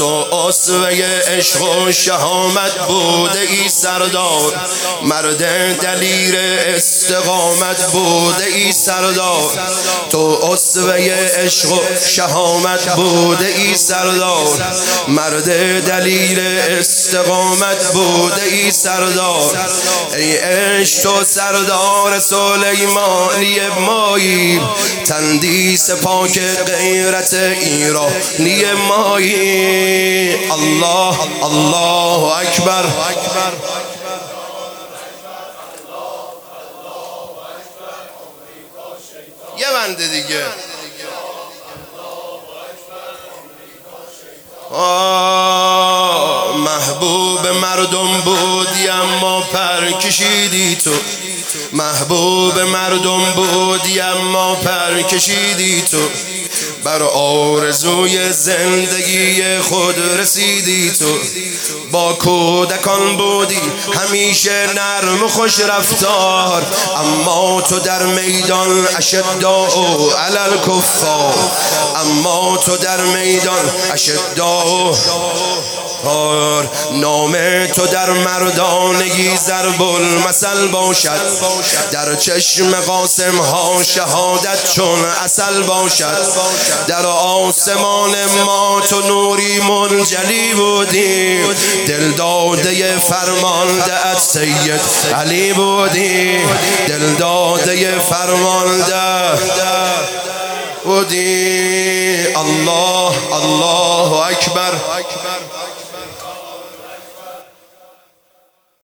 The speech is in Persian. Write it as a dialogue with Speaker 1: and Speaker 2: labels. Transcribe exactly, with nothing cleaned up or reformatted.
Speaker 1: تو اسوه عشق و شهامت بوده ای سردار، مرد دلیر استقامت بوده ای سردار، تو اسوه عشق و شهامت بوده ای سردار، مرد دلیر استقامت بوده ای سردار. ای عشق تو سردار سلیمانی مایی، تندیس پاک غیرت ایرانی مایی. الله الله اکبر. یه بنده دیگه. آه محبوب مردم بودی اما پر کشیدی تو، محبوب مردم بودی اما پر کشیدی تو، بر آرزوی زندگی خود رسیدی تو. با کودکان بودی همیشه نرم و خوش رفتار، اما تو در میدان اشداء علی الکفار، اما تو در میدان اشداء. نام تو در مردانگی ضرب المثل باشد، در چشم قاسم ها شهادت چون عسل باشد. در آسمان ما تو نوری منجلی بودی، دل داده فرمانده ات سید علی بودی، دل داده فرمانده بودی. الله الله اکبر.